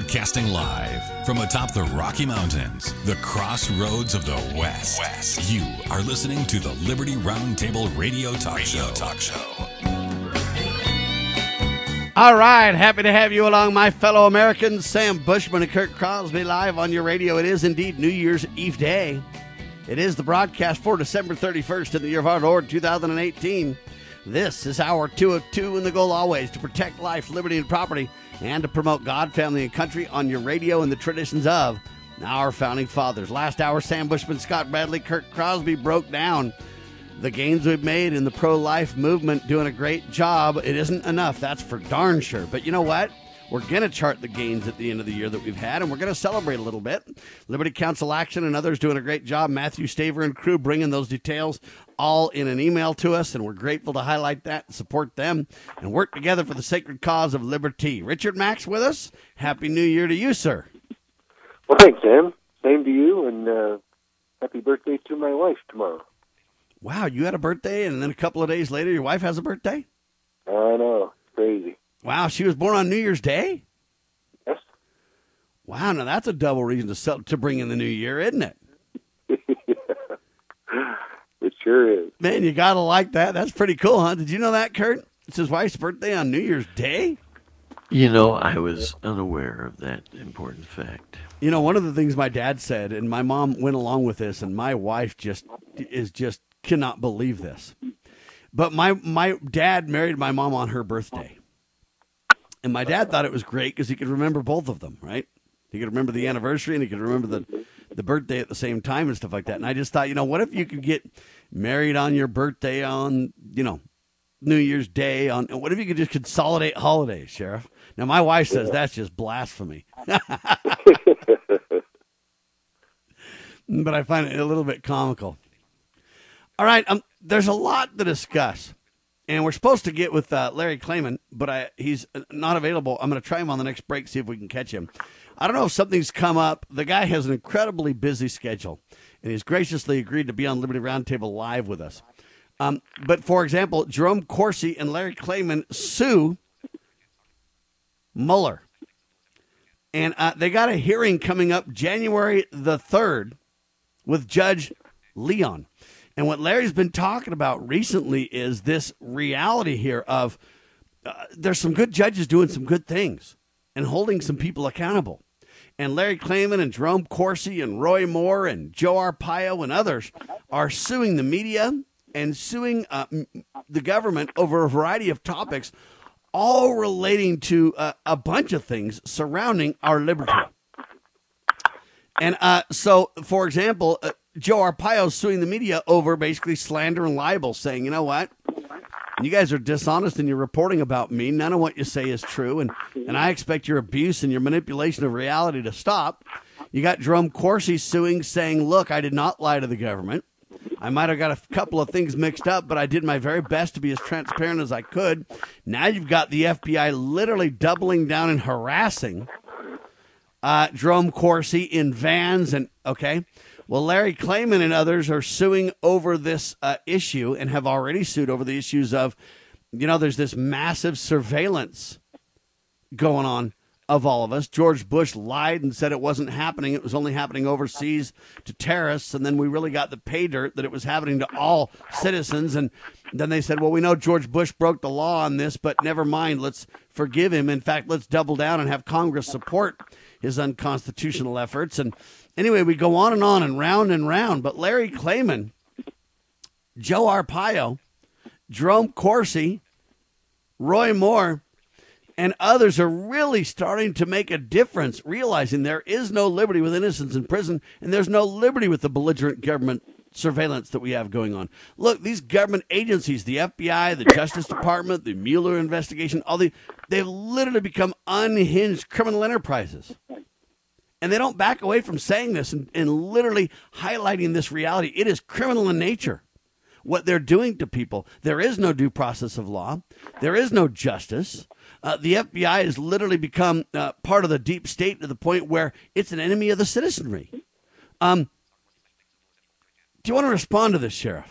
Broadcasting live from atop the Rocky Mountains, the crossroads of the West. You are listening to the Liberty Roundtable Radio Talk Show. All right, happy to have you along, my fellow Americans. Sam Bushman and Kurt Crosby live on your radio. It is indeed New Year's Eve day. It is the broadcast for December 31st in the year of our Lord 2018. This is hour 2 of 2, and the goal always to protect life, liberty, and property, and to promote God, family, and country on your radio and the traditions of our founding fathers. Last hour, Sam Bushman, Scott Bradley, Kurt Crosby broke down the gains we've made in the pro-life movement, doing a great job. It isn't enough, that's for darn sure. But you know what? We're going to chart the gains at the end of the year that we've had, and we're going to celebrate a little bit. Liberty Council Action and others doing a great job. Matthew Staver and crew bringing those details all in an email to us, and we're grateful to highlight that and support them and work together for the sacred cause of liberty. Richard Max with us. Happy New Year to you, sir. Well, thanks, Sam. Same to you, and happy birthday to my wife tomorrow. Wow, you had a birthday, and then a couple of days later, your wife has a birthday? I know. Crazy. Wow, she was born on New Year's Day? Yes. Wow, now that's a double reason to bring in the new year, isn't it? It sure is. Man, you got to like that. That's pretty cool, huh? Did you know that, Kurt? It's his wife's birthday on New Year's Day? You know, I was unaware of that important fact. You know, one of the things my dad said, and my mom went along with this, and my wife just cannot believe this. But my dad married my mom on her birthday. And my dad thought it was great because he could remember both of them, right? He could remember the anniversary and he could remember the birthday at the same time and stuff like that. And I just thought, what if you could get married on your birthday on, New Year's Day? What if you could just consolidate holidays, Sheriff? Now, my wife says that's just blasphemy. But I find it a little bit comical. All right, there's a lot to discuss. And we're supposed to get with Larry Klayman, but he's not available. I'm going to try him on the next break, see if we can catch him. I don't know if something's come up. The guy has an incredibly busy schedule, and he's graciously agreed to be on Liberty Roundtable Live with us. But, for example, Jerome Corsi and Larry Klayman sue Mueller. And they got a hearing coming up January the 3rd with Judge Leon. And what Larry's been talking about recently is this reality here of there's some good judges doing some good things and holding some people accountable. And Larry Klayman and Jerome Corsi and Roy Moore and Joe Arpaio and others are suing the media and suing the government over a variety of topics, all relating to a bunch of things surrounding our liberty. And so, for example, Joe Arpaio suing the media over basically slander and libel, saying, you know what? You guys are dishonest in your reporting about me. None of what you say is true. And I expect your abuse and your manipulation of reality to stop. You got Jerome Corsi suing, saying, look, I did not lie to the government. I might have got a couple of things mixed up, but I did my very best to be as transparent as I could. Now you've got the FBI literally doubling down and harassing Jerome Corsi in vans. And okay. Well, Larry Klayman and others are suing over this issue and have already sued over the issues of, there's this massive surveillance going on of all of us. George Bush lied and said it wasn't happening. It was only happening overseas to terrorists. And then we really got the pay dirt that it was happening to all citizens. And then they said, well, we know George Bush broke the law on this, but never mind. Let's forgive him. In fact, let's double down and have Congress support his unconstitutional efforts. And anyway, we go on and round. But Larry Klayman, Joe Arpaio, Jerome Corsi, Roy Moore, and others are really starting to make a difference, realizing there is no liberty with innocents in prison, and there's no liberty with the belligerent government surveillance that we have going on. Look, these government agencies, the FBI, the Justice Department, the Mueller investigation, they've literally become unhinged criminal enterprises. And they don't back away from saying this and literally highlighting this reality. It is criminal in nature, what they're doing to people. There is no due process of law. There is no justice. The FBI has literally become part of the deep state to the point where it's an enemy of the citizenry. Do you want to respond to this, Sheriff?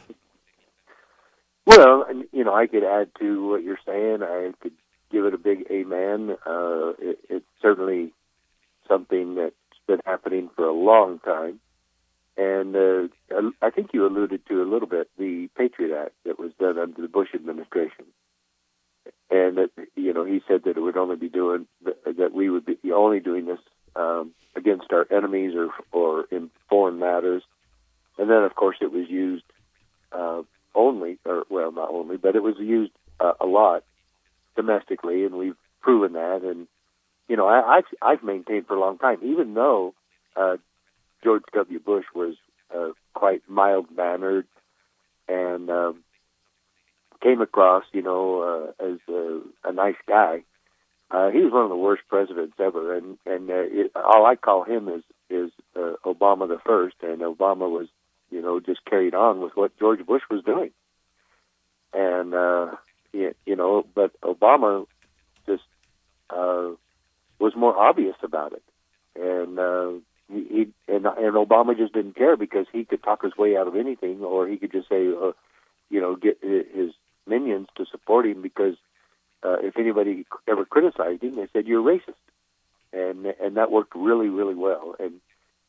Well, I could add to what you're saying. I could give it a big amen. It certainly something that's been happening for a long time. And I think you alluded to a little bit the Patriot Act that was done under the Bush administration. And that, he said that it would only be that we would be only doing this against our enemies or in foreign matters. And then, of course, it was used not only, but it was used a lot domestically, and we've proven that. And I've maintained for a long time, even though George W. Bush was quite mild-mannered and came across, as a nice guy. He was one of the worst presidents ever, and all I call him is Obama the first, and Obama was, just carried on with what George Bush was doing, and but Obama just was more obvious about it, and Obama just didn't care because he could talk his way out of anything, or he could just say, get his minions to support him because if anybody ever criticized him, they said, "You're racist," and that worked really, really well. And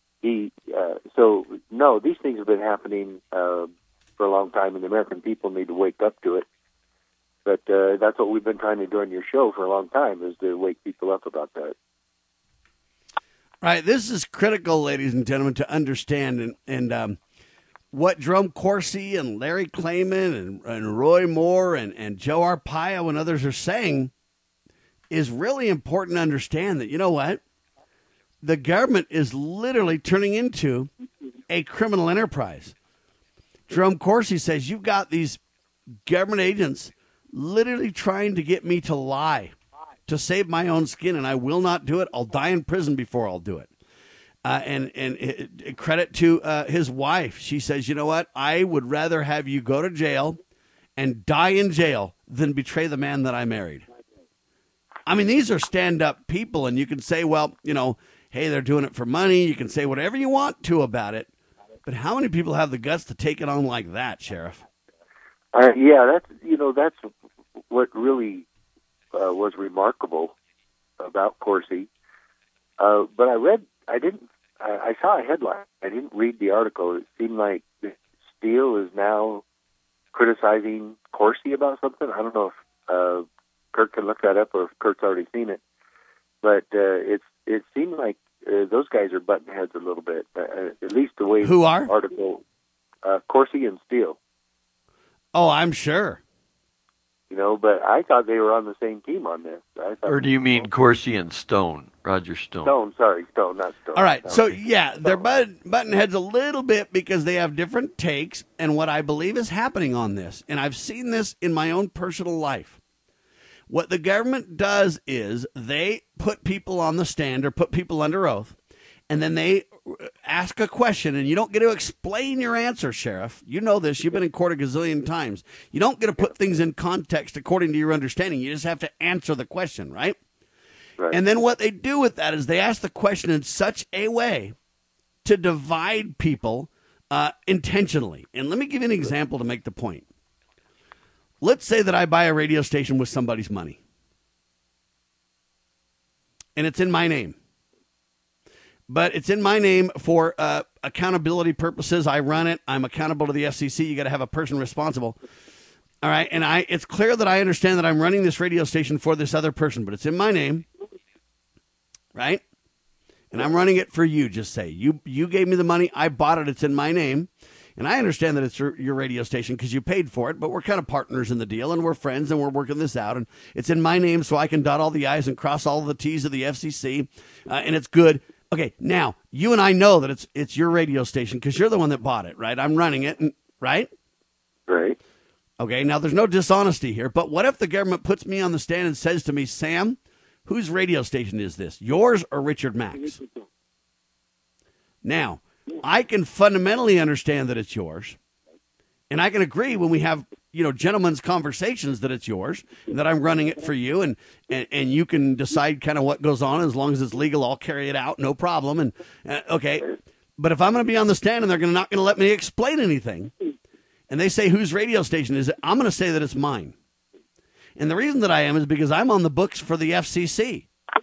these things have been happening for a long time, and the American people need to wake up to it. But that's what we've been trying to do on your show for a long time, is to wake people up about that. Right. This is critical, ladies and gentlemen, to understand. And what Jerome Corsi and Larry Klayman and Roy Moore and Joe Arpaio and others are saying is really important to understand that, you know what? The government is literally turning into a criminal enterprise. Jerome Corsi says, you've got these government agents literally trying to get me to lie, to save my own skin, and I will not do it. I'll die in prison before I'll do it. And credit to his wife. She says, you know what? I would rather have you go to jail and die in jail than betray the man that I married. I mean, these are stand-up people, and you can say, well, hey, they're doing it for money. You can say whatever you want to about it. But how many people have the guts to take it on like that, Sheriff? That's what really was remarkable about Corsi. But I saw a headline. I didn't read the article. It seemed like Steele is now criticizing Corsi about something. I don't know if Kurt can look that up or if Kurt's already seen it. But it seemed like those guys are butting heads a little bit, at least the way Who are? The article, Corsi and Steele. Oh, I'm sure. But I thought they were on the same team on this. Or do you mean Corsi and Stone, Roger Stone? Stone, not Stone. All right, so they're butting heads a little bit because they have different takes and what I believe is happening on this. And I've seen this in my own personal life. What the government does is they put people on the stand or put people under oath, and then they ask a question, and you don't get to explain your answer, Sheriff. You know this. You've been in court a gazillion times. You don't get to put things in context according to your understanding. You just have to answer the question, right? Right. And then what they do with that is they ask the question in such a way to divide people intentionally. And let me give you an example to make the point. Let's say that I buy a radio station with somebody's money, and it's in my name. But it's in my name for accountability purposes. I run it. I'm accountable to the FCC. You got to have a person responsible. All right, and it's clear that I understand that I'm running this radio station for this other person, but it's in my name, right? And I'm running it for you. Just say you gave me the money. I bought it. It's in my name. And I understand that it's your radio station because you paid for it, but we're kind of partners in the deal, and we're friends, and we're working this out. And it's in my name so I can dot all the I's and cross all the T's of the FCC, and it's good. Okay, now, you and I know that it's your radio station because you're the one that bought it, right? I'm running it, right? Right. Okay, now there's no dishonesty here, but what if the government puts me on the stand and says to me, Sam, whose radio station is this, yours or Richard Mack's? Now, I can fundamentally understand that it's yours, and I can agree when we have, gentlemen's conversations that it's yours, and that I'm running it for you, and you can decide kind of what goes on. As long as it's legal, I'll carry it out, no problem. And okay, but if I'm going to be on the stand and they're not going to let me explain anything, and they say, whose radio station is it, I'm going to say that it's mine. And the reason that I am is because I'm on the books for the FCC.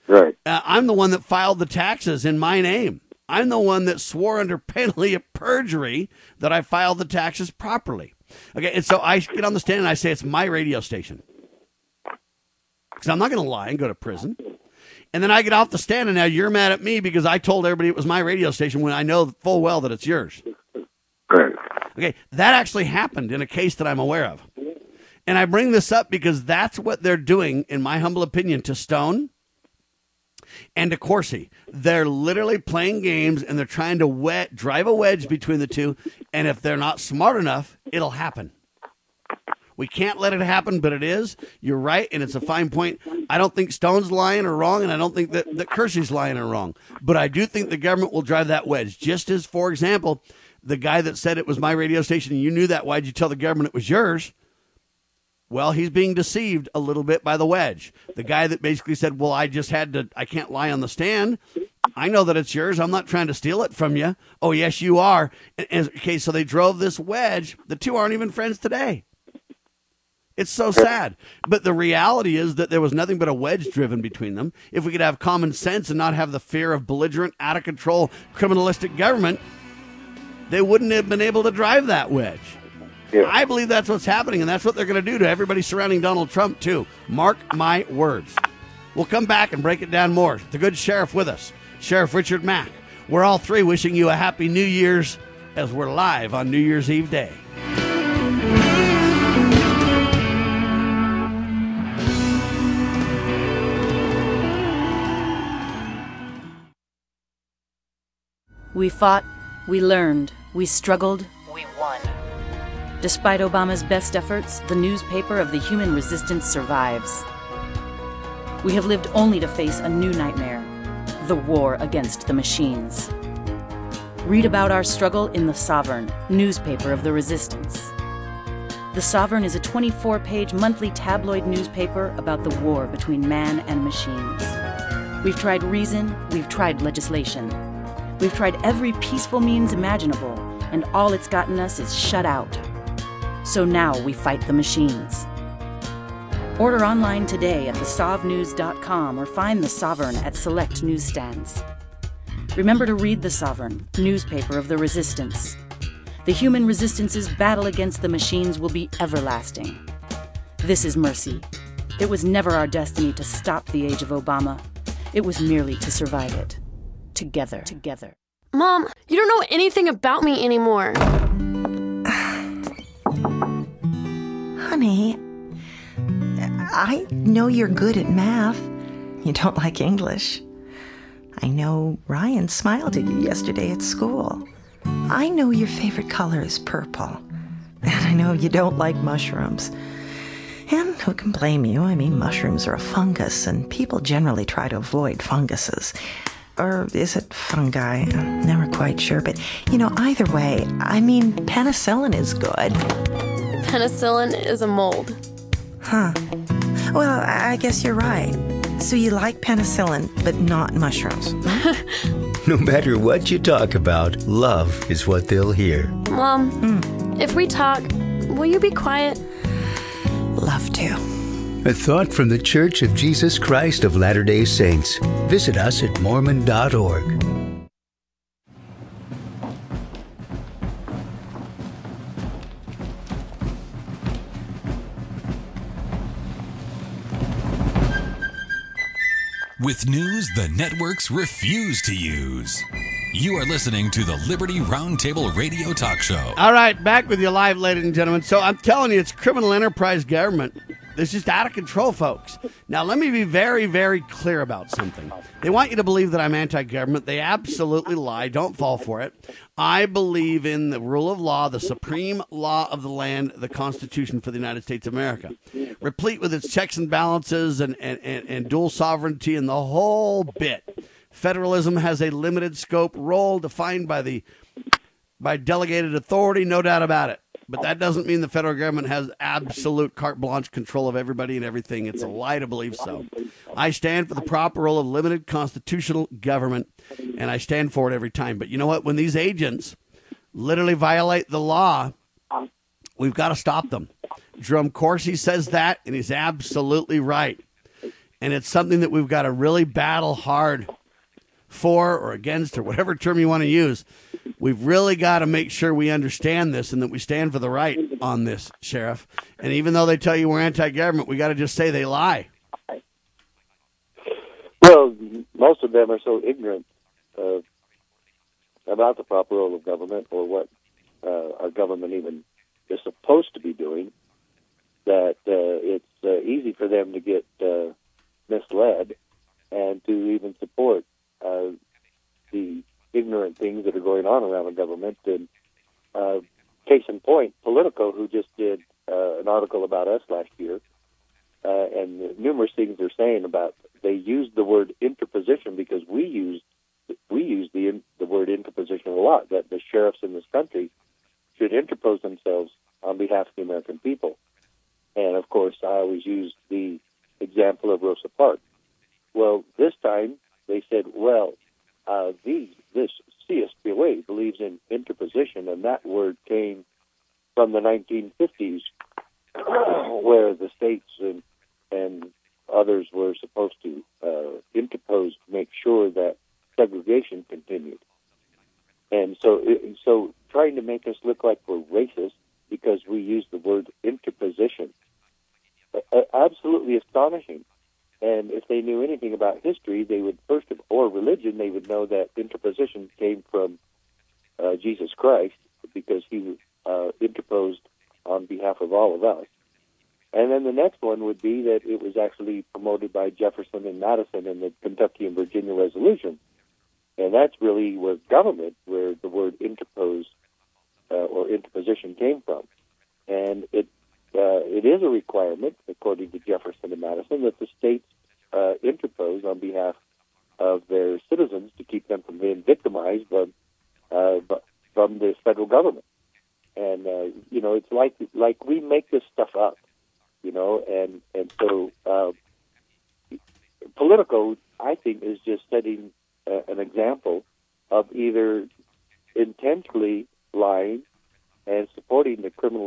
Right. I'm the one that filed the taxes in my name. I'm the one that swore under penalty of perjury that I filed the taxes properly. Okay, and so I get on the stand and I say it's my radio station. Because I'm not going to lie and go to prison. And then I get off the stand and now you're mad at me because I told everybody it was my radio station when I know full well that it's yours. Right. Okay, that actually happened in a case that I'm aware of. And I bring this up because that's what they're doing, in my humble opinion, to Stone and to Corsi. They're literally playing games and they're trying to drive a wedge between the two. And if they're not smart enough, it'll happen. We can't let it happen, but it is. You're right, and it's a fine point. I don't think Stone's lying or wrong, and I don't think that Corsi's lying or wrong. But I do think the government will drive that wedge. Just as, for example, the guy that said it was my radio station and you knew that, why'd you tell the government it was yours? Well, he's being deceived a little bit by the wedge. The guy that basically said, well, I can't lie on the stand. I know that it's yours. I'm not trying to steal it from you. Oh, yes, you are. Okay, so they drove this wedge. The two aren't even friends today. It's so sad. But the reality is that there was nothing but a wedge driven between them. If we could have common sense and not have the fear of belligerent, out of control, criminalistic government, they wouldn't have been able to drive that wedge. Yeah. I believe that's what's happening, and that's what they're going to do to everybody surrounding Donald Trump, too. Mark my words. We'll come back and break it down more. The good sheriff with us, Sheriff Richard Mack. We're all three wishing you a happy New Year's as we're live on New Year's Eve day. We fought, we learned, we struggled, we won. Despite Obama's best efforts, the newspaper of the human resistance survives. We have lived only to face a new nightmare, the war against the machines. Read about our struggle in The Sovereign, newspaper of the resistance. The Sovereign is a 24-page monthly tabloid newspaper about the war between man and machines. We've tried reason, we've tried legislation. We've tried every peaceful means imaginable, and all it's gotten us is shut out. So now we fight the machines. Order online today at thesovnews.com or find The Sovereign at select newsstands. Remember to read The Sovereign, newspaper of the resistance. The human resistance's battle against the machines will be everlasting. This is mercy. It was never our destiny to stop the age of Obama. It was merely to survive it. Together. Mom, you don't know anything about me anymore. Honey, I know you're good at math. You don't like English. I know Ryan smiled at you yesterday at school. I know your favorite color is purple. And I know you don't like mushrooms. And who can blame you? I mean, mushrooms are a fungus, and people generally try to avoid funguses. Or is it fungi? I'm never quite sure. But, either way, I mean, penicillin is good. Penicillin is a mold. Huh. Well, I guess you're right. So you like penicillin, but not mushrooms. No matter what you talk about, love is what they'll hear. Mom, if we talk, will you be quiet? Love to. A thought from the Church of Jesus Christ of Latter-day Saints. Visit us at Mormon.org. With news the networks refuse to use. You are listening to the Liberty Roundtable Radio Talk Show. All right, back with you live, ladies and gentlemen. So I'm telling you, it's criminal enterprise government. It's just out of control, folks. Now, let me be very, very clear about something. They want you to believe that I'm anti-government. They absolutely lie. Don't fall for it. I believe in the rule of law, the supreme law of the land, the Constitution for the United States of America, replete with its checks and balances and dual sovereignty and the whole bit. Federalism has a limited scope role defined by delegated authority, no doubt about it. But that doesn't mean the federal government has absolute carte blanche control of everybody and everything. It's a lie to believe so. I stand for the proper role of limited constitutional government, and I stand for it every time. But you know what? When these agents literally violate the law, we've got to stop them. Jerome Corsi says that, and he's absolutely right. And it's something that we've got to really battle hard for or against or whatever term you want to use. We've really got to make sure we understand this and that we stand for the right on this, Sheriff. And even though they tell you we're anti-government, we got to just say they lie. Well, most of them are so ignorant about the proper role of government or what our government even is supposed to be doing that it's easy for them to get misled and to even support the ignorant things that are going on around the government. And case in point, Politico, who just did an article about us last year, and numerous things they're saying about, they used the word interposition because we use the word interposition a lot, that the sheriffs in this country should interpose themselves on behalf of the American people. And, of course, I always use the example of Rosa Parks. Well, this time they said, well, this CSPOA believes in interposition, and that word came from the 1950s, where the states and others were supposed to interpose to make sure that segregation continued. And so trying to make us look like we're racist because we use the word interposition, absolutely astonishing. And if they knew anything about history, they would or religion, they would know that interposition came from Jesus Christ because he interposed on behalf of all of us. And then the next one would be that it was actually promoted by Jefferson and Madison in the Kentucky and Virginia Resolution. And that's really where government, where the word interpose or interposition came from. And it is a requirement, according to Jefferson and Madison, that the states interpose on behalf of their citizens to keep them from being victimized from the federal government. And it's like we make this stuff up, and so Politico, I think, is just setting an example of either intentionally lying and supporting the criminal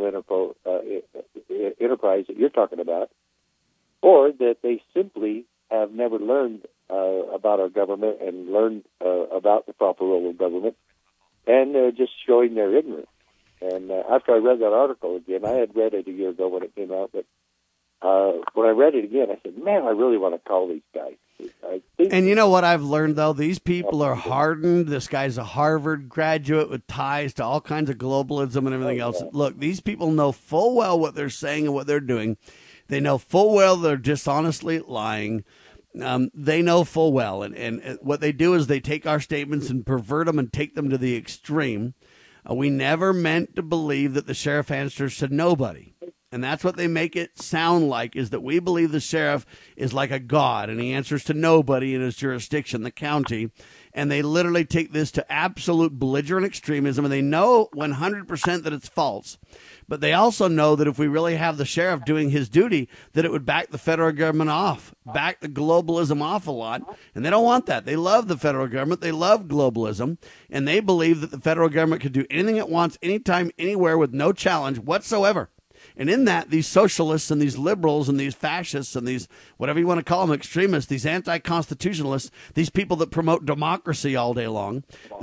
enterprise that you're talking about, or that they simply have never learned about our government and learned about the proper role of government, and they're just showing their ignorance. And after I read that article again, I had read it a year ago when it came out, but when I read it again, I said, man, I really want to call these guys. And you know what I've learned, though? These people are hardened. This guy's a Harvard graduate with ties to all kinds of globalism and everything else. Look, these people know full well what they're saying and what they're doing. They know full well they're dishonestly lying. They know full well. And what they do is they take our statements and pervert them and take them to the extreme. We never meant to believe that the sheriff answers to nobody. And that's what they make it sound like, is that we believe the sheriff is like a god and he answers to nobody in his jurisdiction, the county. And they literally take this to absolute belligerent extremism, and they know 100% that it's false. But they also know that if we really have the sheriff doing his duty, that it would back the federal government off, back the globalism off a lot. And they don't want that. They love the federal government. They love globalism. And they believe that the federal government can do anything it wants, anytime, anywhere, with no challenge whatsoever. And in that, these socialists and these liberals and these fascists and these, whatever you want to call them, extremists, these anti-constitutionalists, these people that promote democracy all day long,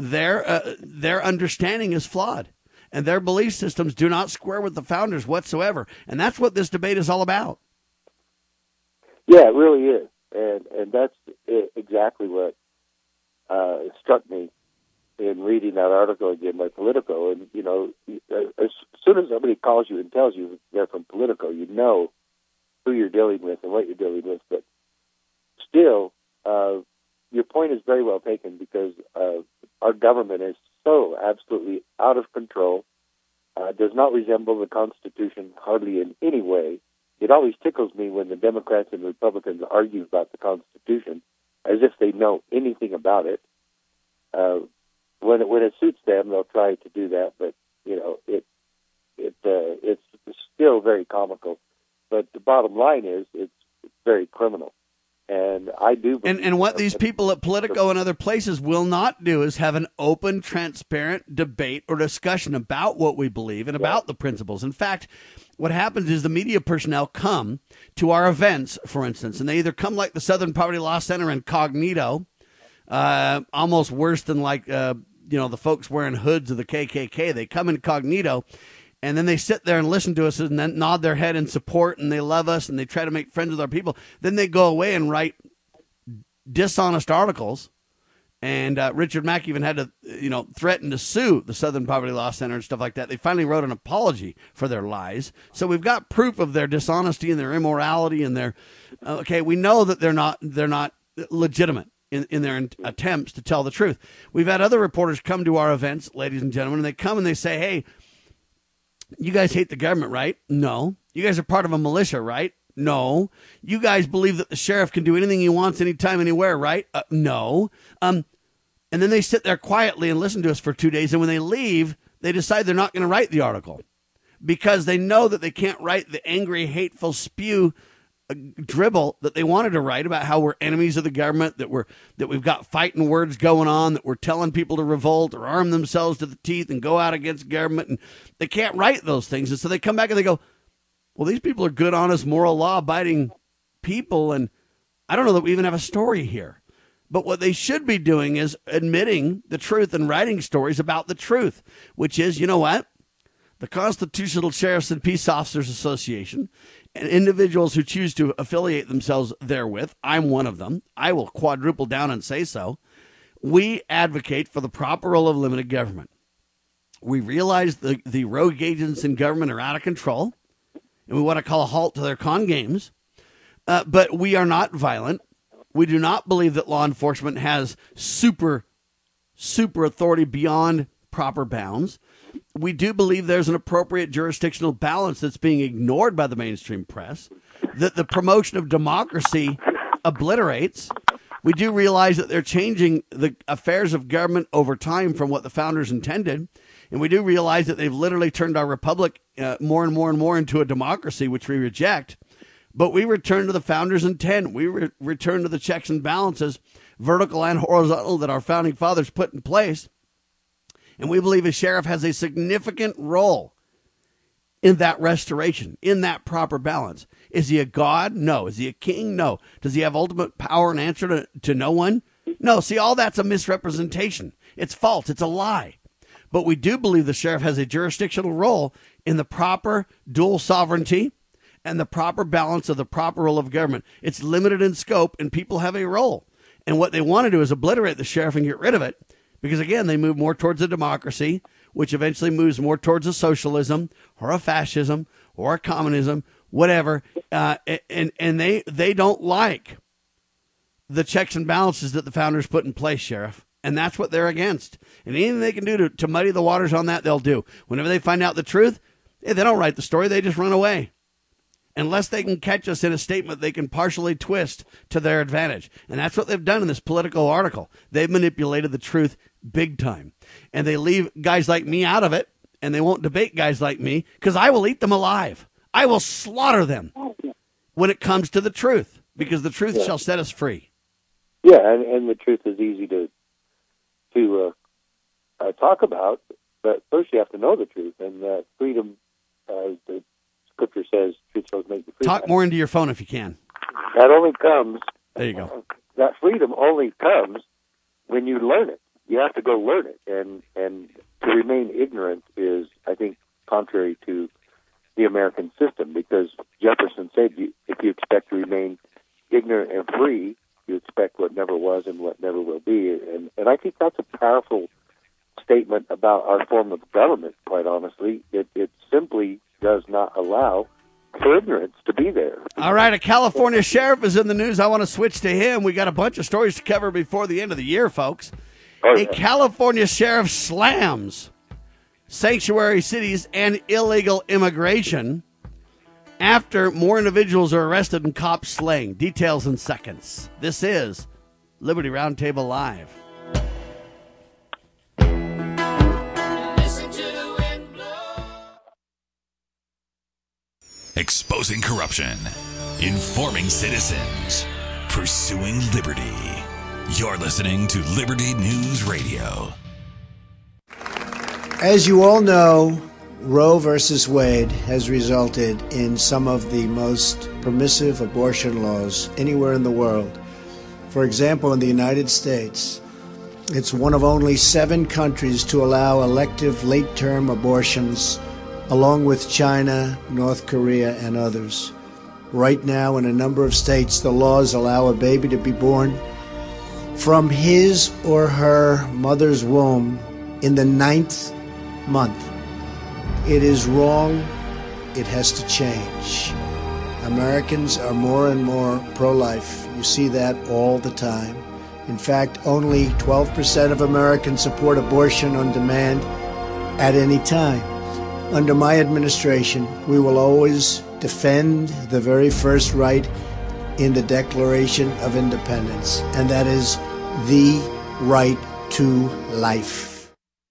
their understanding is flawed. And their belief systems do not square with the founders whatsoever. And that's what this debate is all about. Yeah, it really is. And that's exactly what struck me in reading that article again by Politico. And, as soon as somebody calls you and tells you they're from Politico, you know who you're dealing with and what you're dealing with. But still, your point is very well taken, because our government is so absolutely out of control, does not resemble the Constitution hardly in any way. It always tickles me when the Democrats and Republicans argue about the Constitution as if they know anything about it. When it suits them, they'll try to do that, but it's still very comical. But the bottom line is, it's very criminal. And I do. And what these people at Politico and other places will not do is have an open, transparent debate or discussion about what we believe and about the principles. In fact, what happens is the media personnel come to our events, for instance, and they either come like the Southern Poverty Law Center incognito, almost worse than like, the folks wearing hoods of the KKK. They come incognito, and then they sit there and listen to us and then nod their head in support, and they love us, and they try to make friends with our people. Then they go away and write dishonest articles. And Richard Mack even had to, threaten to sue the Southern Poverty Law Center and stuff like that. They finally wrote an apology for their lies. So we've got proof of their dishonesty and their immorality and their, we know that they're not legitimate in their attempts to tell the truth. We've had other reporters come to our events, ladies and gentlemen, and they come and they say, hey, you guys hate the government, right? No. You guys are part of a militia, right? No. You guys believe that the sheriff can do anything he wants anytime, anywhere, right? No. And then they sit there quietly and listen to us for 2 days. And when they leave, they decide they're not going to write the article because they know that they can't write the angry, hateful spew dribble that they wanted to write about how we're enemies of the government, that we've got fighting words going on, that we're telling people to revolt or arm themselves to the teeth and go out against government. And they can't write those things. And so they come back and they go, well, these people are good, honest, moral, law-abiding people, and I don't know that we even have a story here. But what they should be doing is admitting the truth and writing stories about the truth, which is, you know what? The Constitutional Sheriffs and Peace Officers Association and individuals who choose to affiliate themselves therewith, I'm one of them. I will quadruple down and say so. We advocate for the proper role of limited government. We realize the rogue agents in government are out of control, and we want to call a halt to their con games. But we are not violent. We do not believe that law enforcement has super authority beyond proper bounds. We do believe there's an appropriate jurisdictional balance that's being ignored by the mainstream press, that the promotion of democracy obliterates. We do realize that they're changing the affairs of government over time from what the founders intended. And we do realize that they've literally turned our republic more and more and more into a democracy, which we reject. But we return to the founders' intent. We return to the checks and balances, vertical and horizontal, that our founding fathers put in place. And we believe a sheriff has a significant role in that restoration, in that proper balance. Is he a god? No. Is he a king? No. Does he have ultimate power and answer to no one? No. See, all that's a misrepresentation. It's false. It's a lie. But we do believe the sheriff has a jurisdictional role in the proper dual sovereignty and the proper balance of the proper role of government. It's limited in scope, and people have a role. And what they want to do is obliterate the sheriff and get rid of it. Because, again, they move more towards a democracy, which eventually moves more towards a socialism or a fascism or a communism, whatever. And they don't like the checks and balances that the founders put in place, Sheriff. And that's what they're against. And anything they can do to muddy the waters on that, they'll do. Whenever they find out the truth, they don't write the story. They just run away. Unless they can catch us in a statement they can partially twist to their advantage. And that's what they've done in this Politico article. They've manipulated the truth big time. And they leave guys like me out of it, and they won't debate guys like me, because I will eat them alive. I will slaughter them when it comes to the truth, because the truth shall set us free. Yeah, and the truth is easy to talk about, but first you have to know the truth. And freedom, as the Scripture says, truth shall make you free. Talk more into your phone if you can. That only comes. There you go. That freedom only comes when you learn it. You have to go learn it, and to remain ignorant is, I think, contrary to the American system, because Jefferson said, if you expect to remain ignorant and free, you expect what never was and what never will be. And I think that's a powerful statement about our form of government, quite honestly. It simply does not allow for ignorance to be there. All right, a California sheriff is in the news. I want to switch to him. We got a bunch of stories to cover before the end of the year, folks. A California sheriff slams sanctuary cities and illegal immigration after more individuals are arrested and cops slaying. Details in seconds. This is Liberty Roundtable Live. Exposing corruption, informing citizens, pursuing liberty. You're listening to Liberty News Radio. As you all know, Roe versus Wade has resulted in some of the most permissive abortion laws anywhere in the world. For example, in the United States, it's one of only 7 countries to allow elective late-term abortions, along with China, North Korea, and others. Right now, in a number of states, the laws allow a baby to be born from his or her mother's womb in the 9th month. It is wrong. It has to change. Americans are more and more pro-life. You see that all the time. In fact, only 12% of Americans support abortion on demand at any time. Under my administration, we will always defend the very first right in the Declaration of Independence, and that is the right to life.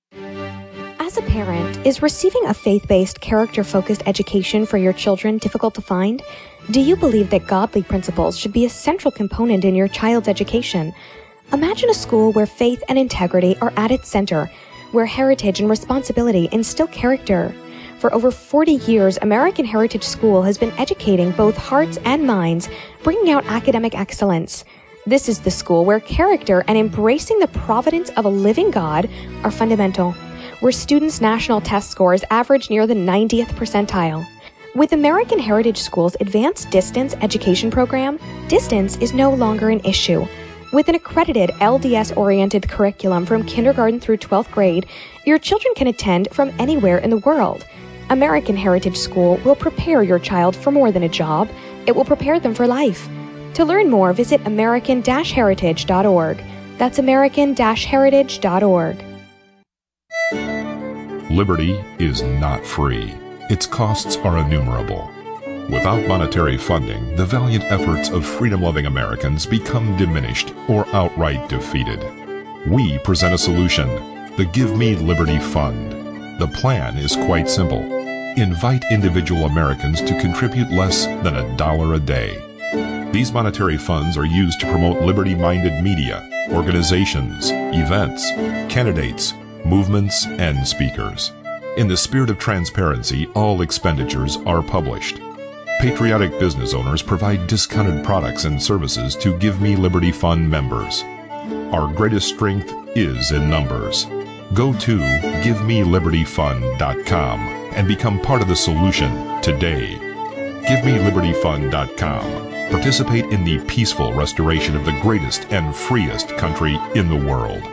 As a parent, is receiving a faith-based, character-focused education for your children difficult to find? Do you believe that godly principles should be a central component in your child's education? Imagine a school where faith and integrity are at its center, where heritage and responsibility instill character. For over 40 years, American Heritage School has been educating both hearts and minds, bringing out academic excellence. This is the school where character and embracing the providence of a living God are fundamental, where students' national test scores average near the 90th percentile. With American Heritage School's advanced distance education program, distance is no longer an issue. With an accredited LDS-oriented curriculum from kindergarten through 12th grade, your children can attend from anywhere in the world. American Heritage School will prepare your child for more than a job. It will prepare them for life. To learn more, visit american-heritage.org. That's american-heritage.org. Liberty is not free. Its costs are innumerable. Without monetary funding, the valiant efforts of freedom-loving Americans become diminished or outright defeated. We present a solution, the Give Me Liberty Fund. The plan is quite simple. Invite individual Americans to contribute less than $1 a day. These monetary funds are used to promote liberty-minded media, organizations, events, candidates, movements, and speakers. In the spirit of transparency, all expenditures are published. Patriotic business owners provide discounted products and services to Give Me Liberty Fund members. Our greatest strength is in numbers. Go to GiveMeLibertyFund.com and become part of the solution today. GiveMeLibertyFund.com. Participate in the peaceful restoration of the greatest and freest country in the world.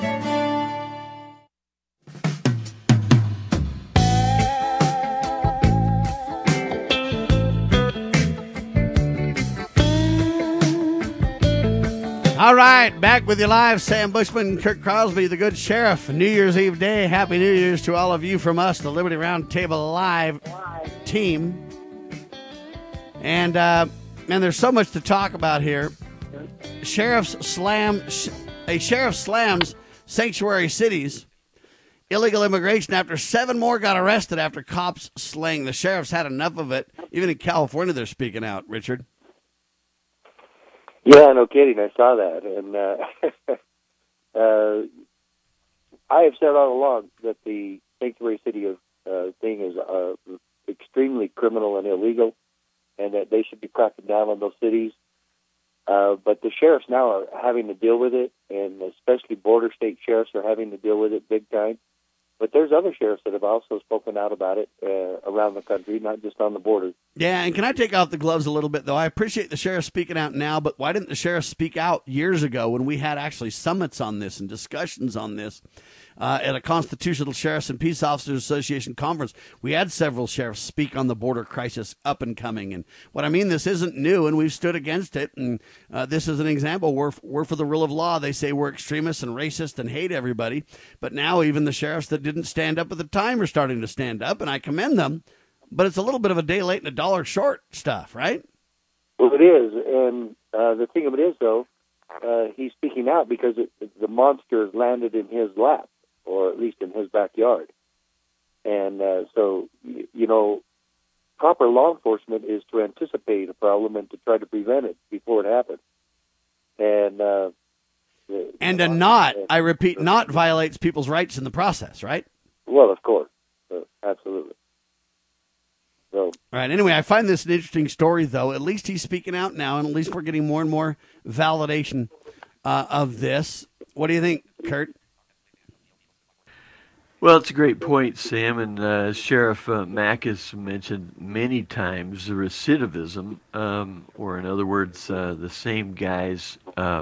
All right, back with you live. Sam Bushman, Kirk Crosby, the good sheriff. New Year's Eve day. Happy New Year's to all of you from us, the Liberty Roundtable Live team. And there's so much to talk about here. A sheriff slams sanctuary cities. Illegal immigration after 7 more got arrested after cops slaying. The sheriff's had enough of it. Even in California, they're speaking out, Richard. Yeah, no kidding. I saw that. And I have said all along that the sanctuary city of thing is extremely criminal and illegal, and that they should be cracking down on those cities. But the sheriffs now are having to deal with it, and especially border state sheriffs are having to deal with it big time. But there's other sheriffs that have also spoken out about it around the country, not just on the border. Yeah, and can I take off the gloves a little bit, though? I appreciate the sheriff speaking out now, but why didn't the sheriff speak out years ago when we had actually summits on this and discussions on this? At a Constitutional Sheriffs and Peace Officers Association conference, we had several sheriffs speak on the border crisis up and coming. And what I mean, this isn't new, and we've stood against it. And this is an example. We're for the rule of law. They say we're extremists and racist and hate everybody. But now even the sheriffs that didn't stand up at the time are starting to stand up, and I commend them. But it's a little bit of a day late and a dollar short stuff, right? Well, it is. And the thing of it is, though, he's speaking out because the monster has landed in his lap, or at least in his backyard. And so, you know, proper law enforcement is to anticipate a problem and to try to prevent it before it happens. And a not, I repeat, not violates people's rights in the process, right? Well, of course. Absolutely. So, all right. Anyway, I find this an interesting story, though. At least he's speaking out now, and at least we're getting more and more validation of this. What do you think, Kurt? Well, it's a great point, Sam, and Sheriff Mack has mentioned many times the recidivism, or in other words, the same guys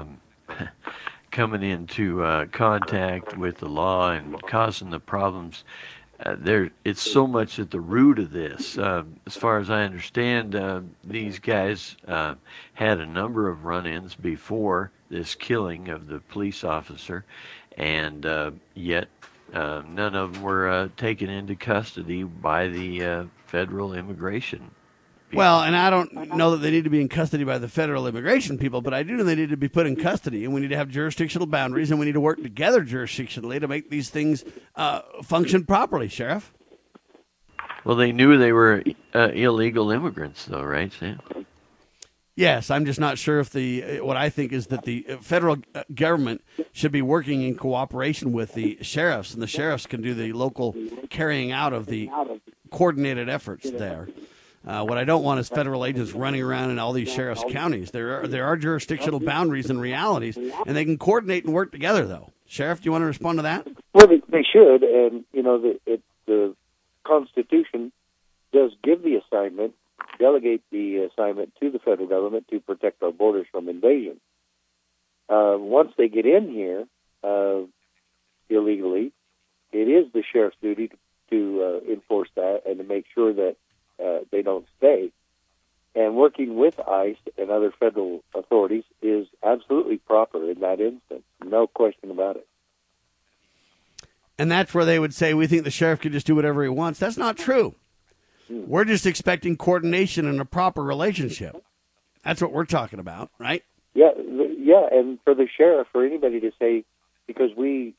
coming into contact with the law and causing the problems. It's so much at the root of this. As far as I understand, these guys had a number of run-ins before this killing of the police officer, and yet none of them were taken into custody by the federal immigration people. Well, and I don't know that they need to be in custody by the federal immigration people, but I do know they need to be put in custody, and we need to have jurisdictional boundaries, and we need to work together jurisdictionally to make these things function properly, Sheriff. Well, they knew they were illegal immigrants, though, right, Sam? Yes, I'm just not sure if what I think is that the federal government should be working in cooperation with the sheriffs, and the sheriffs can do the local carrying out of the coordinated efforts there. What I don't want is federal agents running around in all these sheriffs' counties. There are jurisdictional boundaries and realities, and they can coordinate and work together, though. Sheriff, do you want to respond to that? Well, they should, and the Constitution does give the assignment, delegate the assignment to the federal government to protect our borders from invasion. Once they get in here illegally, it is the sheriff's duty to enforce that and to make sure that they don't stay. And working with ICE and other federal authorities is absolutely proper in that instance. No question about it. And that's where they would say, we think the sheriff can just do whatever he wants. That's not true. We're just expecting coordination and a proper relationship. That's what we're talking about, right? Yeah, and for the sheriff, for anybody to say, because we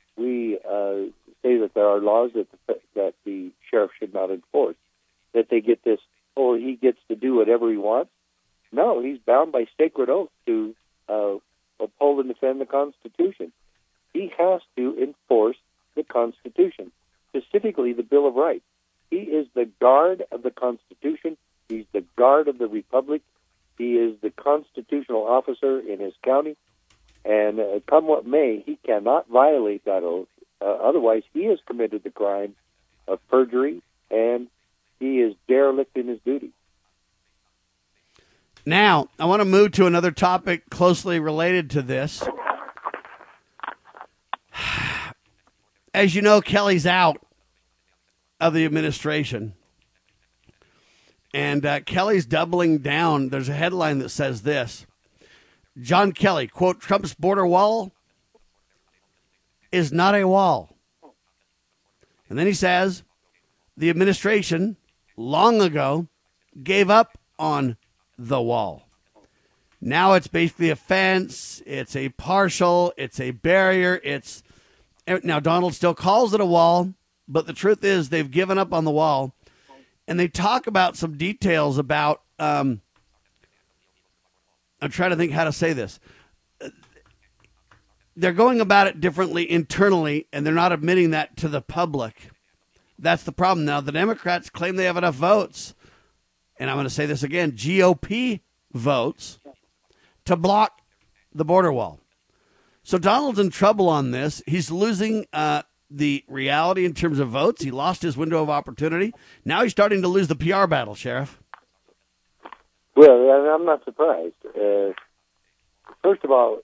say that there are laws that the sheriff should not enforce, that they get this, or he gets to do whatever he wants. No, he's bound by sacred oath to uphold and defend the Constitution. He has to enforce the Constitution, specifically the Bill of Rights. He is the guard of the Constitution. He's the guard of the Republic. He is the constitutional officer in his county. And come what may, he cannot violate that oath. Otherwise, he has committed the crime of perjury, and he is derelict in his duty. Now, I want to move to another topic closely related to this. As you know, Kelly's out of the administration. And Kelly's doubling down. There's a headline that says this. John Kelly, quote, Trump's border wall is not a wall. And then he says the administration long ago gave up on the wall. Now it's basically a fence. It's a partial. It's a barrier. Now Donald still calls it a wall, but the truth is they've given up on the wall. And they talk about some details about, I'm trying to think how to say this. They're going about it differently internally, and they're not admitting that to the public. That's the problem. Now, the Democrats claim they have enough votes, and I'm going to say this again, GOP votes, to block the border wall. So Donald's in trouble on this. He's losing the reality in terms of votes. He lost his window of opportunity. Now he's starting to lose the PR battle, Sheriff. Well, I'm not surprised. First of all,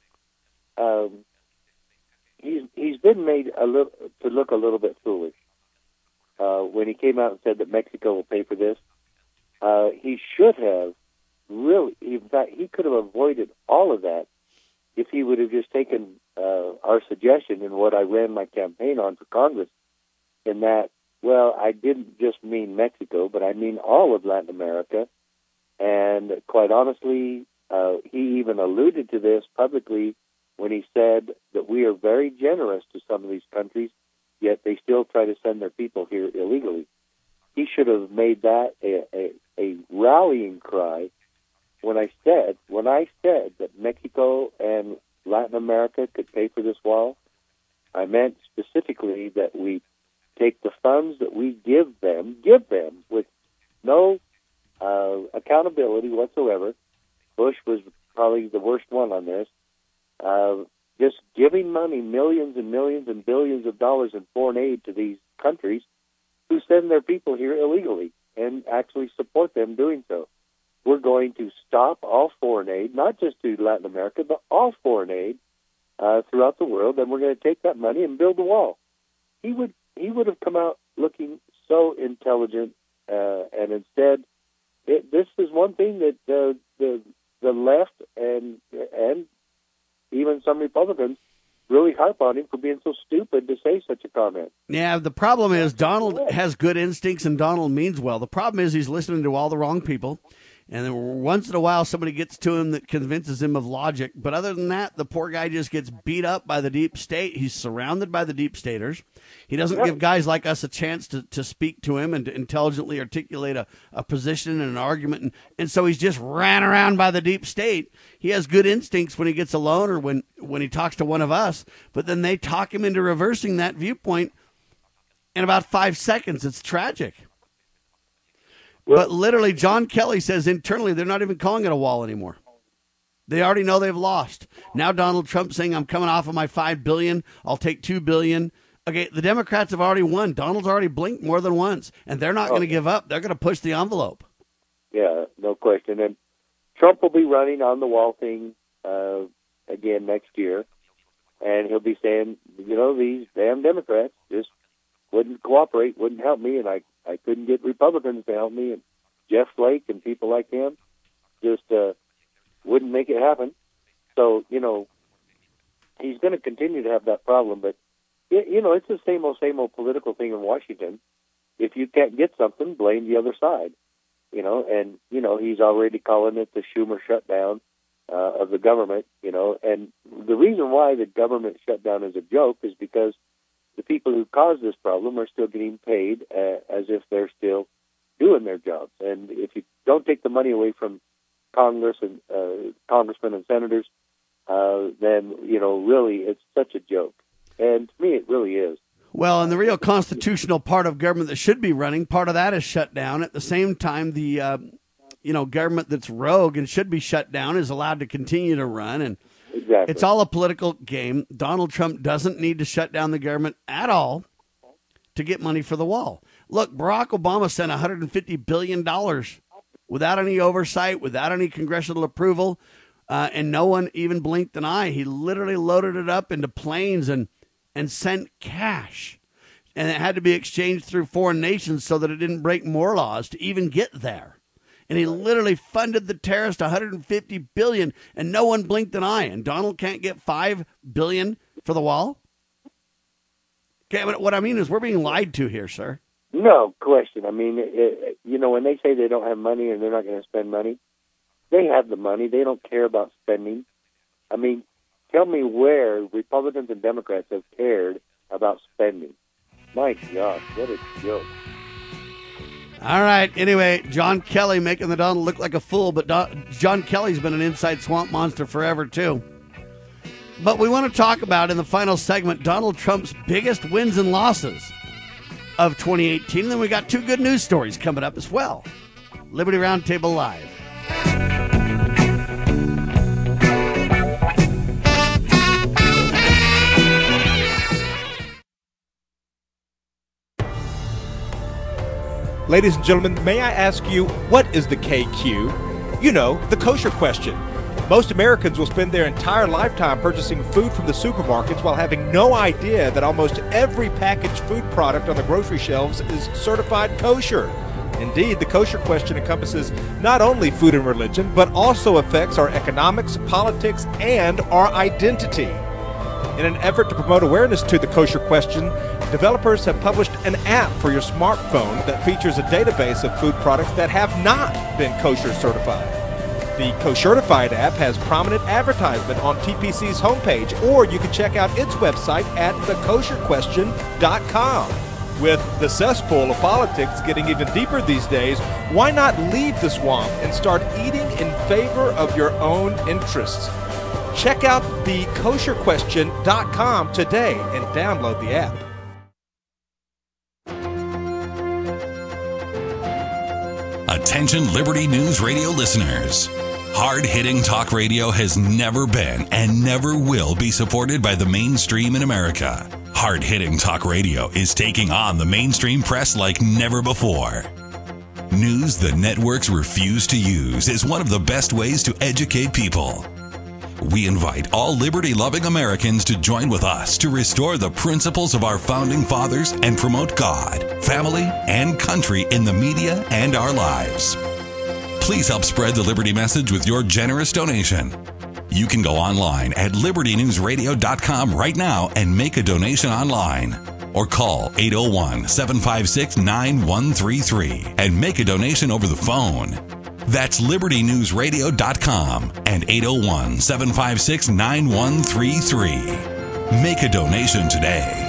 he's been made to look a little bit foolish. When he came out and said that Mexico will pay for this, he should have really, in fact, he could have avoided all of that if he would have just taken our suggestion and what I ran my campaign on for Congress, in that, well, I didn't just mean Mexico, but I mean all of Latin America. And quite honestly, he even alluded to this publicly when he said that we are very generous to some of these countries, yet they still try to send their people here illegally. He should have made that a rallying cry when I said that Mexico and Latin America could pay for this wall, I meant specifically that we take the funds that we give them with no accountability whatsoever. Bush was probably the worst one on this. Just giving money, millions and millions and billions of dollars in foreign aid to these countries who send their people here illegally and actually support them doing so. We're going to stop all foreign aid, not just to Latin America, but all foreign aid throughout the world, and we're going to take that money and build a wall. He would have come out looking so intelligent, and instead, this is one thing that the left and even some Republicans really harp on him for being so stupid to say such a comment. Yeah, the problem is Donald has good instincts and Donald means well. The problem is he's listening to all the wrong people. And then once in a while, somebody gets to him that convinces him of logic. But other than that, the poor guy just gets beat up by the deep state. He's surrounded by the deep staters. He doesn't give guys like us a chance to speak to him and to intelligently articulate a position and an argument. And so he's just ran around by the deep state. He has good instincts when he gets alone or when he talks to one of us. But then they talk him into reversing that viewpoint in about 5 seconds. It's tragic. But literally, John Kelly says internally they're not even calling it a wall anymore. They already know they've lost. Now Donald Trump saying, I'm coming off of my $5 billion. I'll take $2 billion. Okay, the Democrats have already won. Donald's already blinked more than once, and they're not going to give up. They're going to push the envelope. Yeah, no question. And Trump will be running on the wall thing again next year, and he'll be saying, these damn Democrats just wouldn't cooperate, wouldn't help me, and I couldn't get Republicans to help me, and Jeff Flake and people like him just wouldn't make it happen. So, he's going to continue to have that problem, but, it's the same old political thing in Washington. If you can't get something, blame the other side, and, he's already calling it the Schumer shutdown of the government, and the reason why the government shutdown is a joke is because the people who caused this problem are still getting paid as if they're still doing their jobs. And if you don't take the money away from Congress and congressmen and senators, then, really it's such a joke. And to me, it really is. Well, and the real constitutional part of government that should be running, part of that is shut down. At the same time, the, government that's rogue and should be shut down is allowed to continue to run. And exactly. It's all a political game. Donald Trump doesn't need to shut down the government at all to get money for the wall. Look, Barack Obama sent $150 billion without any oversight, without any congressional approval, and no one even blinked an eye. He literally loaded it up into planes and sent cash. And it had to be exchanged through foreign nations so that it didn't break more laws to even get there. And he literally funded the terrorists $150 billion, and no one blinked an eye. And Donald can't get $5 billion for the wall? Okay, but what I mean is we're being lied to here, sir. No question. I mean, when they say they don't have money and they're not going to spend money, they have the money. They don't care about spending. I mean, tell me where Republicans and Democrats have cared about spending. My gosh, what a joke. All right. Anyway, John Kelly making the Donald look like a fool, but John Kelly's been an inside swamp monster forever, too. But we want to talk about, in the final segment, Donald Trump's biggest wins and losses of 2018. And then we got two good news stories coming up as well. Liberty Roundtable Live. Ladies and gentlemen, may I ask you, what is the KQ? You know, the kosher question. Most Americans will spend their entire lifetime purchasing food from the supermarkets while having no idea that almost every packaged food product on the grocery shelves is certified kosher. Indeed, the kosher question encompasses not only food and religion, but also affects our economics, politics, and our identity. In an effort to promote awareness to the kosher question, developers have published an app for your smartphone that features a database of food products that have not been kosher certified. The Koshertified app has prominent advertisement on TPC's homepage, or you can check out its website at thekosherquestion.com. With the cesspool of politics getting even deeper these days, why not leave the swamp and start eating in favor of your own interests. Check out thekosherquestion.com today and download the app. Attention Liberty News Radio listeners. Hard-hitting talk radio has never been and never will be supported by the mainstream in America. Hard-hitting talk radio is taking on the mainstream press like never before. News the networks refuse to use is one of the best ways to educate people. We invite all liberty-loving Americans to join with us to restore the principles of our founding fathers and promote God, family, and country in the media and our lives. Please help spread the Liberty message with your generous donation. You can go online at libertynewsradio.com right now and make a donation online. Or call 801-756-9133 and make a donation over the phone. That's libertynewsradio.com and 801-756-9133. Make a donation today.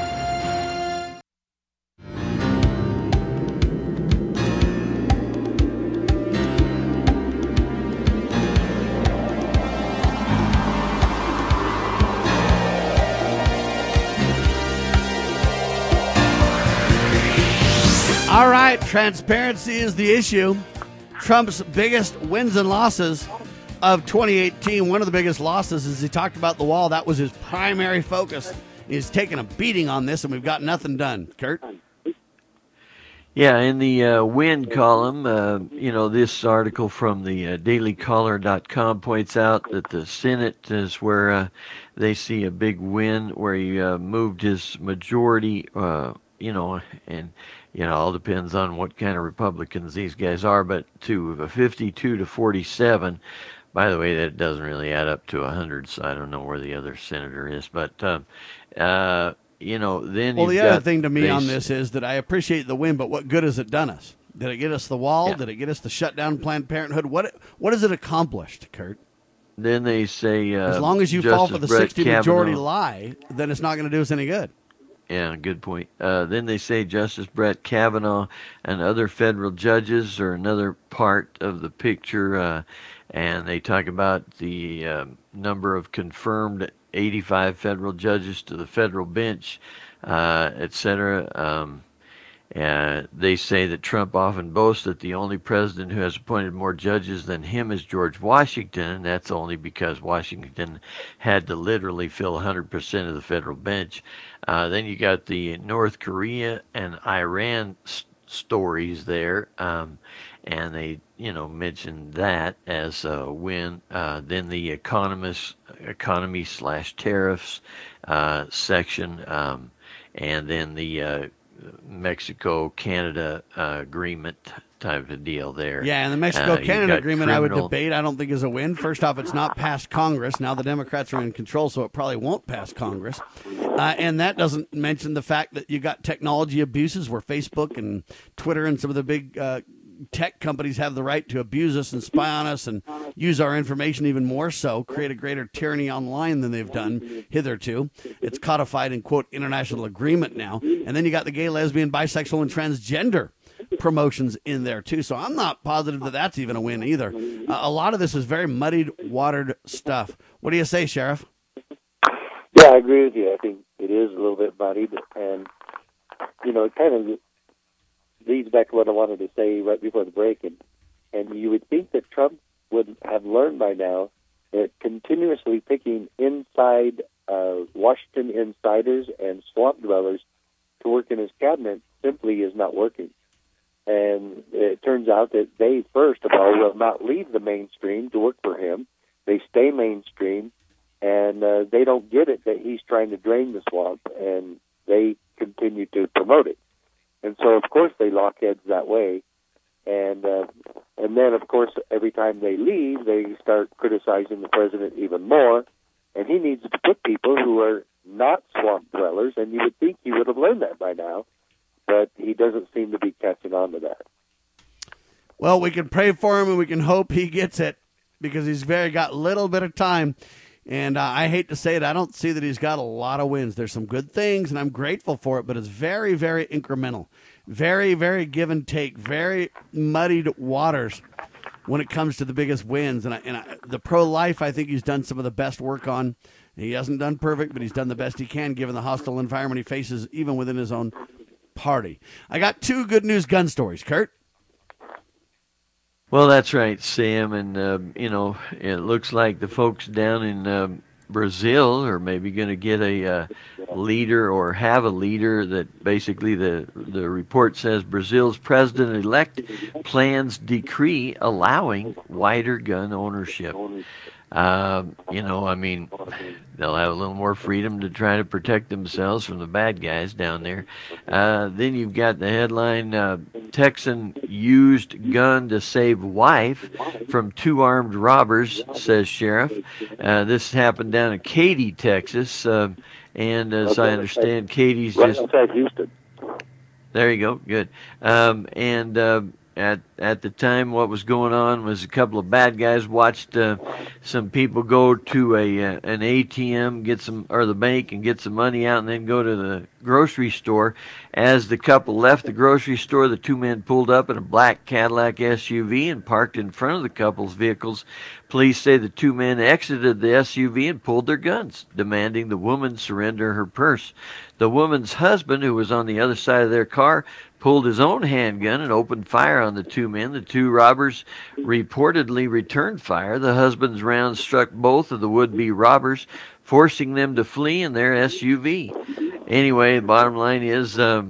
All right, transparency is the issue. Trump's biggest wins and losses of 2018, one of the biggest losses is he talked about the wall. That was his primary focus. He's taking a beating on this, and we've got nothing done. Kurt? Yeah, in the win column, this article from the dailycaller.com points out that the Senate is where they see a big win, where he moved his majority, and all depends on what kind of Republicans these guys are, but to 52 to 47. By the way, that doesn't really add up to 100, so I don't know where the other senator is. But, then the other thing to me on this is that I appreciate the win, but what good has it done us? Did it get us the wall? Yeah. Did it get us to shut down Planned Parenthood? What has it accomplished, Kurt? Then they say as long as you fall for the 60 majority lie, then it's not going to do us any good. Yeah, good point. Then they say Justice Brett Kavanaugh and other federal judges are another part of the picture, and they talk about the number of confirmed 85 federal judges to the federal bench, etc. They say that Trump often boasts that the only president who has appointed more judges than him is George Washington, and that's only because Washington had to literally fill 100% of the federal bench. Then you got the North Korea and Iran stories there, and they, mentioned that as a win. Then the economy/tariffs section, and then the Mexico-Canada agreement type of deal there. Yeah, and the Mexico-Canada agreement I would debate. I don't think is a win. First off, it's not past Congress. Now the Democrats are in control, so it probably won't pass Congress. And that doesn't mention the fact that you got technology abuses where Facebook and Twitter and some of the big tech companies have the right to abuse us and spy on us and use our information even more so, create a greater tyranny online than they've done hitherto. It's codified in, quote, international agreement now. And then you got the gay, lesbian, bisexual, and transgender promotions in there, too. So I'm not positive that that's even a win either. A lot of this is very muddied, watered stuff. What do you say, Sheriff? Yeah, I agree with you. I think it is a little bit muddied. And, it kind of leads back to what I wanted to say right before the break. And you would think that Trump would have learned by now that continuously picking inside Washington insiders and swamp dwellers to work in his cabinet simply is not working. And it turns out that they, first of all, will not leave the mainstream to work for him. They stay mainstream, and they don't get it that he's trying to drain the swamp, and they continue to promote it. And so, of course, they lock heads that way. And then, of course, every time they leave, they start criticizing the president even more. And he needs to put people who are not swamp dwellers, and you would think he would have learned that by now. But he doesn't seem to be catching on to that. Well, we can pray for him, and we can hope he gets it, because he's got a little bit of time. And I hate to say it, I don't see that he's got a lot of wins. There's some good things, and I'm grateful for it, but it's very, very incremental. Very, very give and take. Very muddied waters. when it comes to the biggest wins. And the pro-life, I think he's done some of the best work on. He hasn't done perfect, but he's done the best he can given the hostile environment he faces even within his own party. I got 2 good news gun stories, Kurt. Well, that's right, Sam. And, it looks like the folks down in Brazil are maybe going to get a leader or have a leader that basically the report says Brazil's president-elect plans decree allowing wider gun ownership. They'll have a little more freedom to try to protect themselves from the bad guys down there. Then you've got the headline, Texan used gun to save wife from 2 armed robbers, says sheriff. This happened down in Katy, Texas. And as I understand, Katie's just... outside Houston. There you go. Good. At the time, what was going on was a couple of bad guys watched some people go to an ATM, the bank, and get some money out, and then go to the grocery store. As the couple left the grocery store, the 2 men pulled up in a black Cadillac SUV and parked in front of the couple's vehicles. Police say the 2 men exited the SUV and pulled their guns, demanding the woman surrender her purse. The woman's husband, who was on the other side of their car, pulled his own handgun and opened fire on the 2 men. The 2 robbers reportedly returned fire. The husband's rounds struck both of the would-be robbers, forcing them to flee in their SUV. Anyway, the bottom line is, the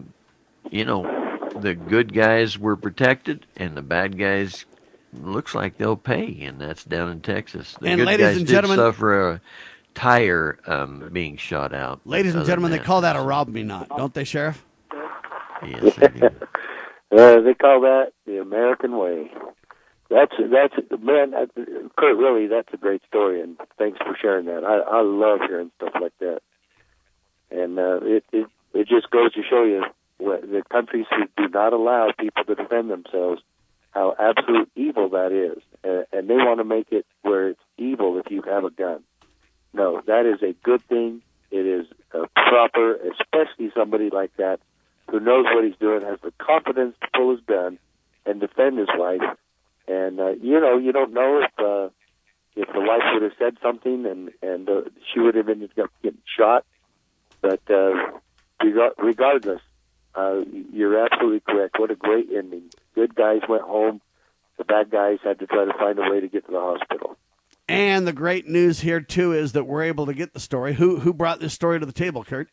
good guys were protected, and the bad guys looks like they'll pay, and that's down in Texas. The and good ladies guys and did gentlemen, suffer a tire being shot out. Ladies and gentlemen, they call that a rob me not, don't they, Sheriff? Yes, they do. They call that the American way. That's man, Kurt. Really, that's a great story, and thanks for sharing that. I love hearing stuff like that, and it just goes to show you the countries who do not allow people to defend themselves, how absolute evil that is, and they want to make it where it's evil if you have a gun. No, that is a good thing. It is proper, especially somebody like that who knows what he's doing, has the confidence to pull his gun and defend his wife. And, you don't know if the wife would have said something and she would have ended up getting shot. But regardless, you're absolutely correct. What a great ending. Good guys went home. The bad guys had to try to find a way to get to the hospital. And the great news here, too, is that we're able to get the story. Who brought this story to the table, Kurt?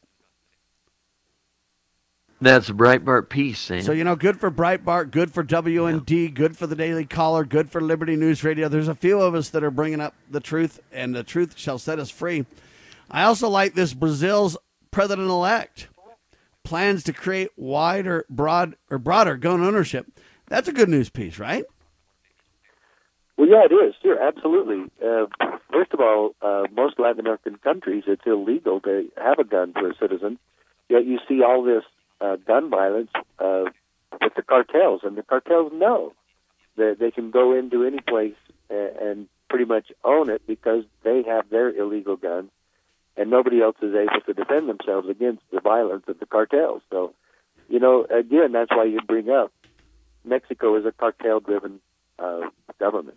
That's a Breitbart piece, Sam. So, good for Breitbart, good for WND, good for the Daily Caller, good for Liberty News Radio. There's a few of us that are bringing up the truth, and the truth shall set us free. I also like this. Brazil's president-elect plans to create broader gun ownership. That's a good news piece, right? Well, yeah, it is. Sure, absolutely. First of all, most Latin American countries, it's illegal to have a gun for a citizen. Yet you see all this gun violence with the cartels, and the cartels know that they can go into any place and pretty much own it because they have their illegal guns, and nobody else is able to defend themselves against the violence of the cartels. So, again, that's why you bring up Mexico is a cartel-driven government.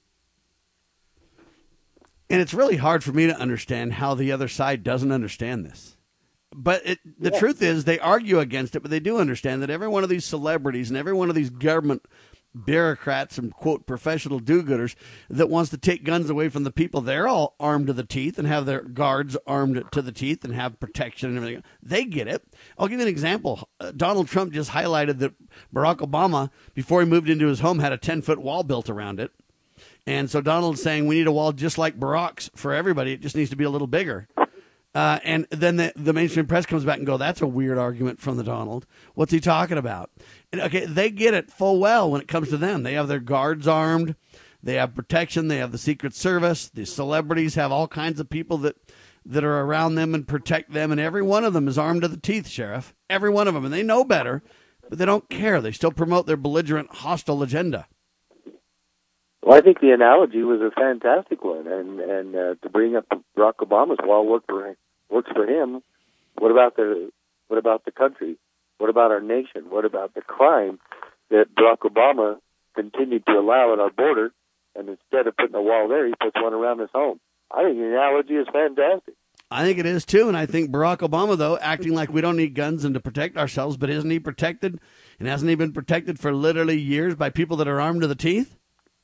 And it's really hard for me to understand how the other side doesn't understand this. But the truth is they argue against it, but they do understand that every one of these celebrities and every one of these government bureaucrats and, quote, professional do-gooders that wants to take guns away from the people, they're all armed to the teeth and have their guards armed to the teeth and have protection and everything. They get it. I'll give you an example. Donald Trump just highlighted that Barack Obama, before he moved into his home, had a 10-foot wall built around it. And so Donald's saying we need a wall just like Barack's for everybody. It just needs to be a little bigger. And then the mainstream press comes back and go, that's a weird argument from the Donald. What's he talking about? And, okay, they get it full well when it comes to them. They have their guards armed. They have protection. They have the Secret Service. The celebrities have all kinds of people that are around them and protect them. And every one of them is armed to the teeth, Sheriff. Every one of them. And they know better, but they don't care. They still promote their belligerent, hostile agenda. Well, I think the analogy was a fantastic one, and to bring up Barack Obama's wall works for him. What about the country? What about our nation? What about the crime that Barack Obama continued to allow at our border, and instead of putting a wall there, he puts one around his home. I think the analogy is fantastic. I think it is, too, and I think Barack Obama, though, acting like we don't need guns and to protect ourselves, but isn't he protected, and hasn't he been protected for literally years by people that are armed to the teeth?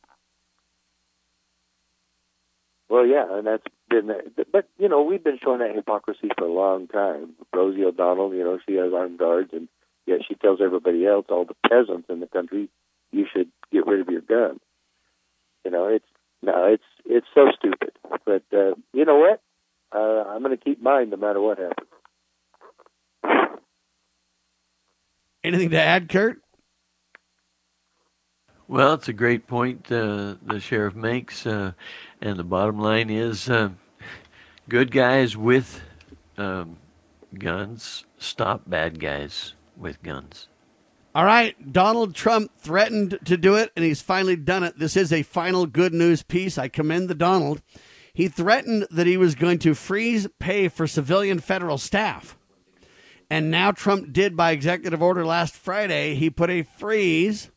Well, yeah, and that's been, but, you know, we've been showing that hypocrisy for a long time. Rosie O'Donnell, you know, she has armed guards, and yet she tells everybody else, all the peasants in the country, you should get rid of your gun. You know, it's so stupid. But you know what? I'm going to keep mine no matter what happens. Anything to add, Kurt? Well, it's a great point the sheriff makes, and the bottom line is good guys with guns stop bad guys with guns. All right, Donald Trump threatened to do it, and he's finally done it. This is a final good news piece. I commend the Donald. He threatened that he was going to freeze pay for civilian federal staff. And now Trump did, by executive order last Friday, he put a freeze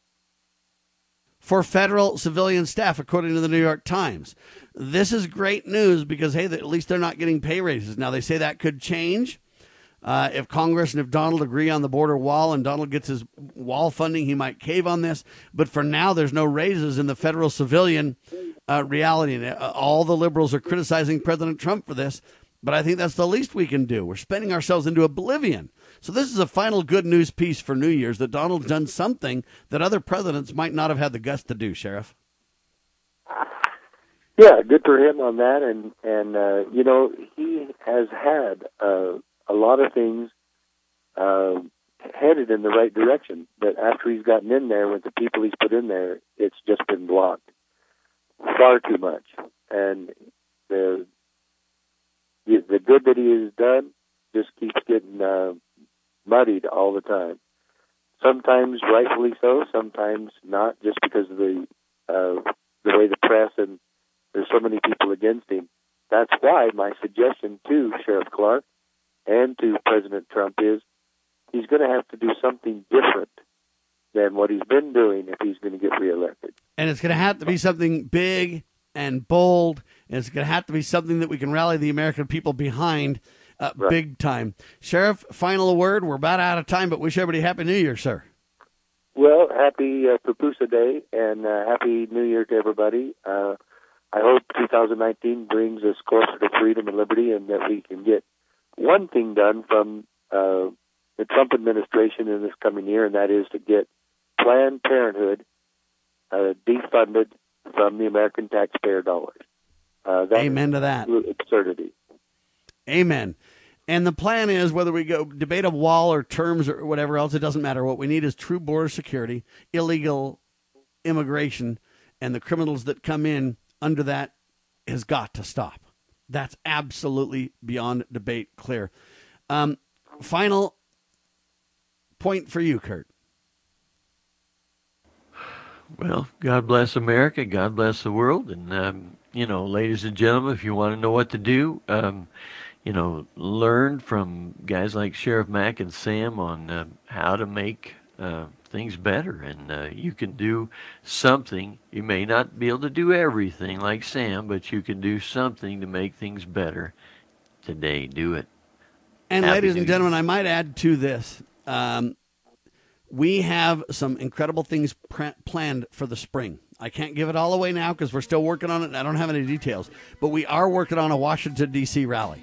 for federal civilian staff, according to the New York Times. This is great news because, hey, at least they're not getting pay raises. Now, they say that could change. If Congress and if Donald agree on the border wall and Donald gets his wall funding, he might cave on this. But for now, there's no raises in the federal civilian reality. And all the liberals are criticizing President Trump for this. But I think that's the least we can do. We're spending ourselves into oblivion. So this is a final good news piece for New Year's, that Donald's done something that other presidents might not have had the guts to do, Sheriff. Yeah, good for him on that. And you know, he has had a lot of things headed in the right direction. But after he's gotten in there with the people he's put in there, it's just been blocked far too much. And the good that he has done just keeps getting muddied all the time. Sometimes rightfully so, sometimes not, just because of the way the press and there's so many people against him. That's why my suggestion to Sheriff Clark and to President Trump is he's going to have to do something different than what he's been doing if he's going to get reelected. And it's going to have to be something big and bold, and it's going to have to be something that we can rally the American people behind right. Big time. Sheriff, final word. We're about out of time, but wish everybody Happy New Year, sir. Well, happy Pupusa Day, and Happy New Year to everybody. I hope 2019 brings us closer to freedom and liberty, and that we can get one thing done from the Trump administration in this coming year, and that is to get Planned Parenthood defunded from the American taxpayer dollars. Amen to that. Absurdity. Amen. And the plan is, whether we go debate a wall or terms or whatever else, it doesn't matter. What we need is true border security, illegal immigration, and the criminals that come in under that has got to stop. That's absolutely beyond debate clear. Final point for you, Kurt. Well, God bless America. God bless the world. And, you know, ladies and gentlemen, if you want to know what to do, you know, learn from guys like Sheriff Mack and Sam on how to make things better. And you can do something. You may not be able to do everything like Sam, but you can do something to make things better today. Do it. And ladies and gentlemen, I might add to this. We have some incredible things planned for the spring. I can't give it all away now because we're still working on it and I don't have any details. But we are working on a Washington, D.C. rally.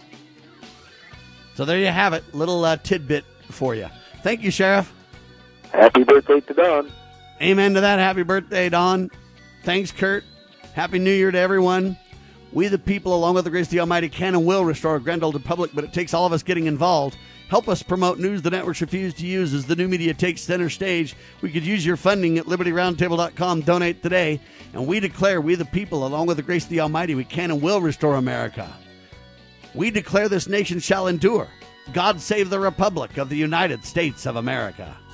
So there you have it. Little tidbit for you. Thank you, Sheriff. Happy birthday to Don. Amen to that. Happy birthday, Don. Thanks, Kurt. Happy New Year to everyone. We the people, along with the grace of the Almighty, can and will restore a grand old republic, but it takes all of us getting involved. Help us promote news the networks refuse to use as the new media takes center stage. We could use your funding at LibertyRoundtable.com. Donate today. And we declare, we the people, along with the grace of the Almighty, we can and will restore America. We declare this nation shall endure. God save the Republic of the United States of America.